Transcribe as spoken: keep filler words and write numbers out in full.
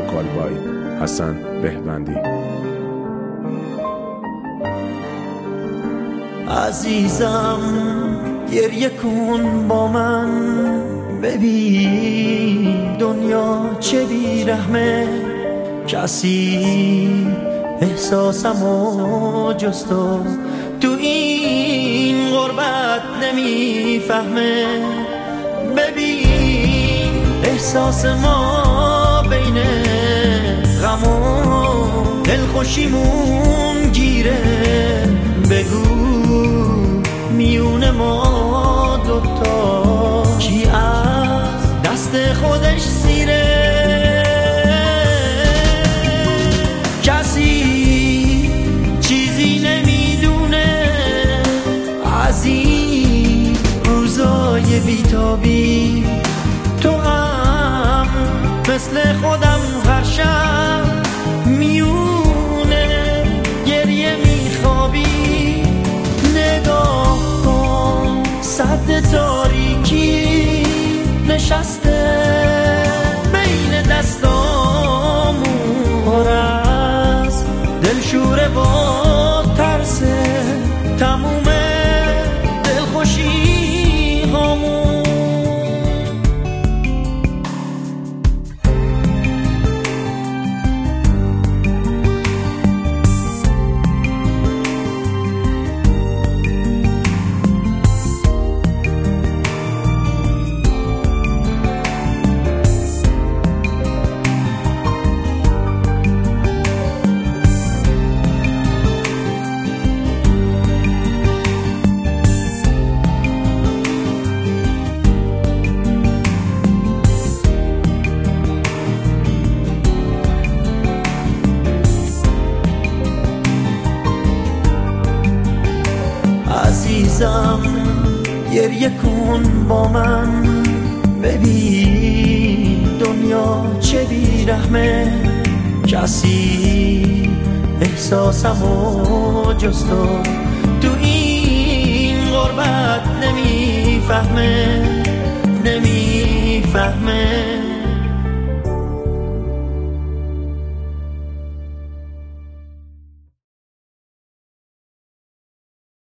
کالبای حسن بهوندی. عزیزم گریه کن با من، ببین دنیا چه بیرحمه، کسی احساسمو جز تو تو این غربت نمیفهمه. ببین احساس ما بین غم و دلخوشیمون گیره، بگو میون ما دوتا کی از دست خودش سیره. کسی چیزی نمیدونه از این روزای بیتابی، تو هم مثل خودم هر شب میونه گریه میخوابی. نگاه کن سد تاریکی نشسته بین دستامون، پر از دلشوره با ترسه تموم دلخوشی هامون. عزیزم گریه کن با من، ببین دنیا چه بیرحمه، کسی احساسمو جز تو تو این غربت نمیفهمه نمیفهمه.